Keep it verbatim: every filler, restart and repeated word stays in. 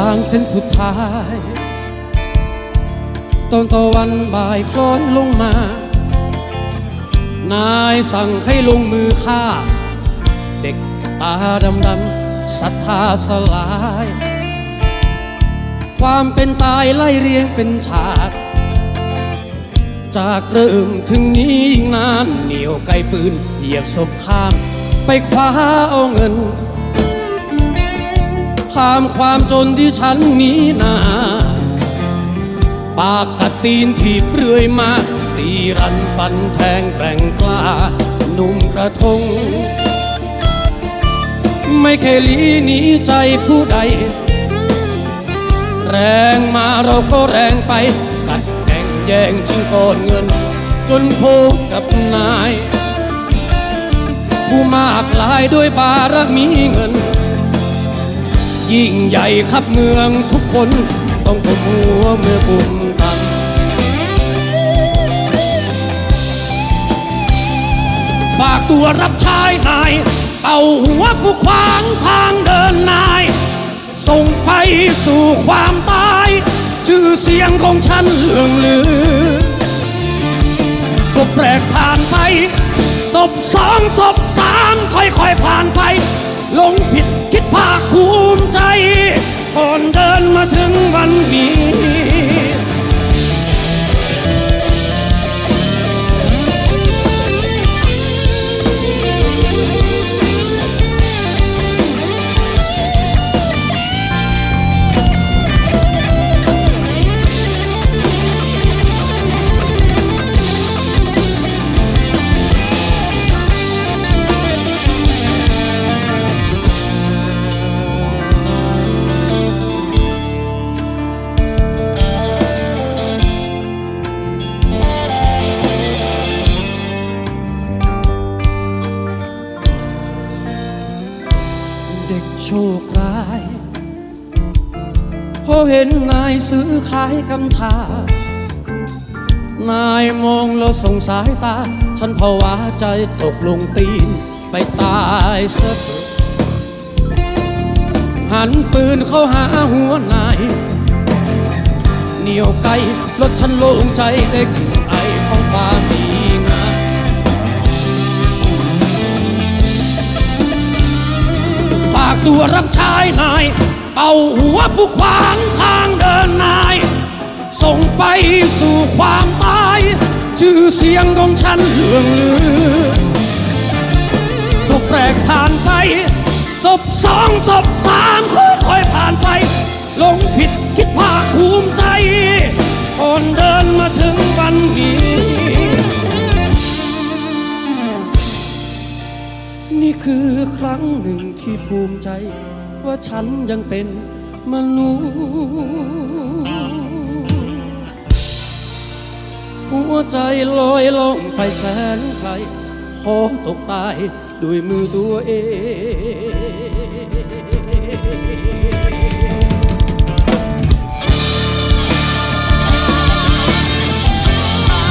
างเส้นสุดท้ายตอนตะวันบ่ายคล้อยลงมานายสั่งให้ลงมือฆ่าเด็กตาดำดำศรัทธาสลายความเป็นตายไล่เรียงเป็นฉากจากเริ่มถึงนี้ยิ่งนานเหนียวไกลปืนเหยียบศพข้ามไปคว้าเอาเงินข้ามความจนที่ฉันมีนาปากกัดตีนถีบเรื่อยมาตีรันฟันแทงแกร่งกล้าหนุ่มกระทงไม่เคยลีหนีใจผู้ใดแรงมาเราก็แรงไปกัดแข่งแย่งชิงก้อนเงินจนพบกับนายผู้มากลายด้วยบารมีเงินยิ่งใหญ่ขับเมืองทุกคนต้องก้มหัวเมื่อบุญตันฝากตัวรับใช้นายเป่าหัวผู้ขวางทางเดินนายส่งไปสู่ความตายชื่อเสียงของฉันเลื่องลือศพแรกผ่านไปศพสองศพสามค่อยๆผ่านไปหลงผิดคิดภาคภูมิใจก่อนเดินมาถึงวันนี้เด็กโชคร้ายพอเห็นนายซื้อขายกำชานายมองแล้วส่งสายตาฉันภาวะใจตกลงตีนไปตายเสียเถอะหันปืนเข้าหาหัวนายเหนียวไกลรถฉันโล่งใจได้กลิ่นไอของความดีงามฝากตัวรับใช้นายเป่าหัวผู้ขวางทางเดินนายส่งไปสู่ความตายชื่อเสียงของฉันเลื่องลือศพแรกผ่านไปศพสองศพสามค่อยๆผ่านไปหลงผิดคิดภาคภูมิใจก่อนเดินมาถึงวันนี้นี่คือครั้งหนึ่งที่ภูมิใจว่าฉันยังเป็นมนุษย์หัวใจลอยล่องไปแสนไกลขอตกตายด้วยมือตัวเอง